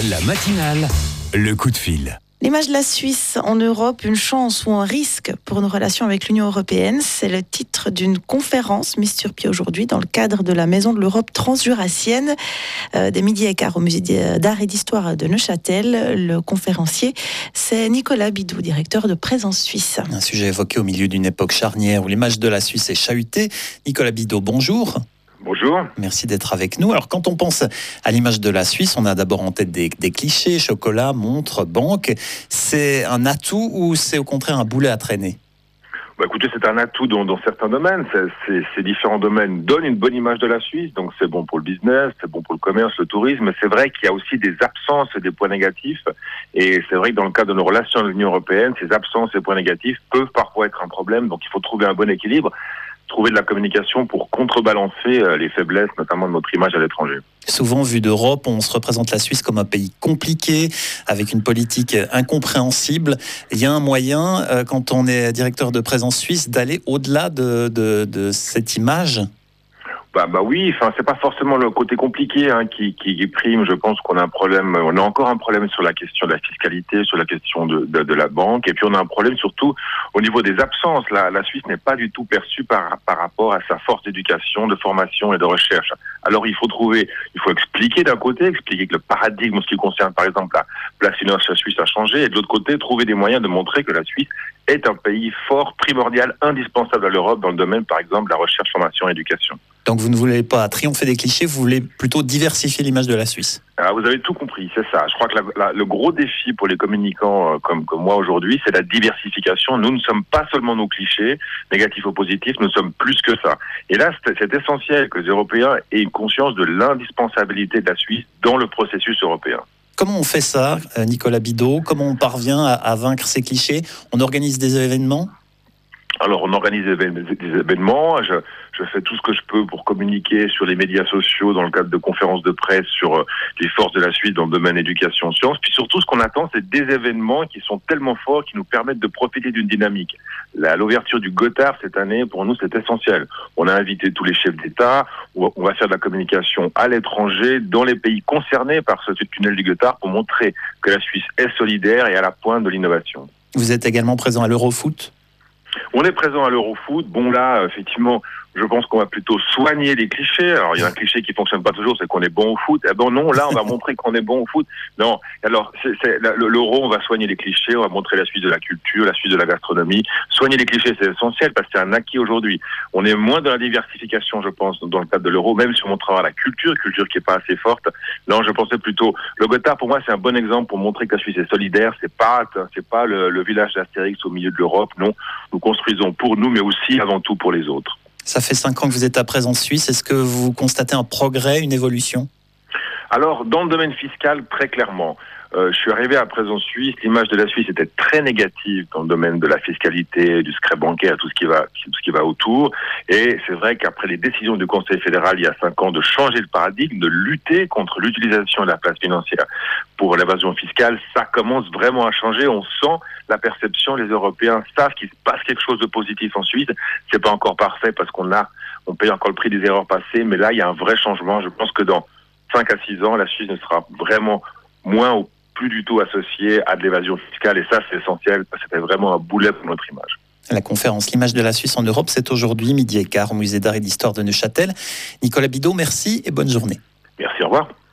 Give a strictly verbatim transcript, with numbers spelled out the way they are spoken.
La matinale, le coup de fil. L'image de la Suisse en Europe, une chance ou un risque pour nos relations avec l'Union européenne, c'est le titre d'une conférence mise sur pied aujourd'hui dans le cadre de la Maison de l'Europe transjurassienne. Euh, dès midi et quart au musée d'art et d'histoire de Neuchâtel, le conférencier, c'est Nicolas Bidou, directeur de Présence Suisse. Un sujet évoqué au milieu d'une époque charnière où l'image de la Suisse est chahutée. Nicolas Bidou, bonjour. Bonjour. Merci d'être avec nous. Alors, quand on pense à l'image de la Suisse, on a d'abord en tête des, des clichés, chocolat, montre, banque. C'est un atout ou c'est au contraire un boulet à traîner ? Bah écoutez, c'est un atout dans, dans certains domaines. C'est, c'est, ces différents domaines donnent une bonne image de la Suisse, donc c'est bon pour le business, c'est bon pour le commerce, le tourisme. Mais c'est vrai qu'il y a aussi des absences et des points négatifs. Et c'est vrai que dans le cadre de nos relations avec l'Union européenne, ces absences et points négatifs peuvent parfois être un problème. Donc il faut trouver un bon équilibre, trouver de la communication pour contrebalancer les faiblesses, notamment de notre image à l'étranger. Souvent, vu d'Europe, on se représente la Suisse comme un pays compliqué, avec une politique incompréhensible. Il y a un moyen, euh, quand on est directeur de Présence Suisse, d'aller au-delà de, de, de cette image ? Bah, bah oui, enfin c'est pas forcément le côté compliqué hein, qui, qui, qui prime. Je pense qu'on a un problème, on a encore un problème sur la question de la fiscalité, sur la question de, de, de la banque, et puis on a un problème surtout au niveau des absences. La, la Suisse n'est pas du tout perçue par, par rapport à sa force d'éducation, de formation et de recherche. Alors il faut trouver, il faut expliquer d'un côté, expliquer que le paradigme en ce qui concerne par exemple la place financière suisse a changé, et de l'autre côté trouver des moyens de montrer que la Suisse est un pays fort, primordial, indispensable à l'Europe dans le domaine par exemple de la recherche, formation et éducation. Donc vous ne voulez pas triompher des clichés, vous voulez plutôt diversifier l'image de la Suisse. Ah, vous avez tout compris, c'est ça. Je crois que la, la, le gros défi pour les communicants euh, comme, comme moi aujourd'hui, c'est la diversification. Nous ne sommes pas seulement nos clichés, négatifs ou positifs, nous sommes plus que ça. Et là, c'est, c'est essentiel que les Européens aient une conscience de l'indispensabilité de la Suisse dans le processus européen. Comment on fait ça, Nicolas Bidou ? Comment on parvient à, à vaincre ces clichés ? On organise des événements ? Alors, on organise des événements. Je, je fais tout ce que je peux pour communiquer sur les médias sociaux dans le cadre de conférences de presse sur les forces de la Suisse dans le domaine éducation sciences. Puis surtout, ce qu'on attend, c'est des événements qui sont tellement forts qui nous permettent de profiter d'une dynamique. La, l'ouverture du Gothard cette année, pour nous, c'est essentiel. On a invité tous les chefs d'État. On va faire de la communication à l'étranger, dans les pays concernés par ce tunnel du Gothard, pour montrer que la Suisse est solidaire et à la pointe de l'innovation. Vous êtes également présent à l'Eurofoot ? On est présent à l'Eurofoot. Bon là, effectivement, je pense qu'on va plutôt soigner les clichés. Alors il y a un cliché qui fonctionne pas toujours, c'est qu'on est bon au foot. Eh ben non, là on va montrer qu'on est bon au foot. Non, alors c'est, c'est l'Euro, on va soigner les clichés, on va montrer la Suisse de la culture, la Suisse de la gastronomie. Soigner les clichés, c'est essentiel parce que c'est un acquis aujourd'hui. On est moins dans la diversification, je pense, dans le cadre de l'Euro, même si on montrera la culture, culture qui est pas assez forte. Non, je pensais plutôt le Gothard. Pour moi, c'est un bon exemple pour montrer que la Suisse est solidaire. C'est pas, c'est pas le, le village d'Astérix au milieu de l'Europe. Non, nous construisons pour nous, mais aussi avant tout pour les autres. Ça fait cinq ans que vous êtes à Présence Suisse. Est-ce que vous constatez un progrès, une évolution ? Alors, dans le domaine fiscal, très clairement. Euh, je suis arrivé à Présence Suisse, l'image de la Suisse était très négative dans le domaine de la fiscalité, du secret bancaire, tout ce qui va, tout ce qui va autour. Et c'est vrai qu'après les décisions du Conseil fédéral il y a cinq ans de changer le paradigme, de lutter contre l'utilisation de la place financière pour l'évasion fiscale, ça commence vraiment à changer. On sent la perception, les Européens savent qu'il se passe quelque chose de positif en Suisse. C'est pas encore parfait parce qu'on a, on paye encore le prix des erreurs passées, mais là il y a un vrai changement. Je pense que dans cinq à six ans, la Suisse ne sera vraiment moins ou plus du tout associée à de l'évasion fiscale. Et ça, c'est essentiel parce que c'était vraiment un boulet pour notre image. La conférence L'image de la Suisse en Europe, c'est aujourd'hui, midi et quart, au musée d'art et d'histoire de Neuchâtel. Nicolas Bidou, merci et bonne journée. Merci, au revoir.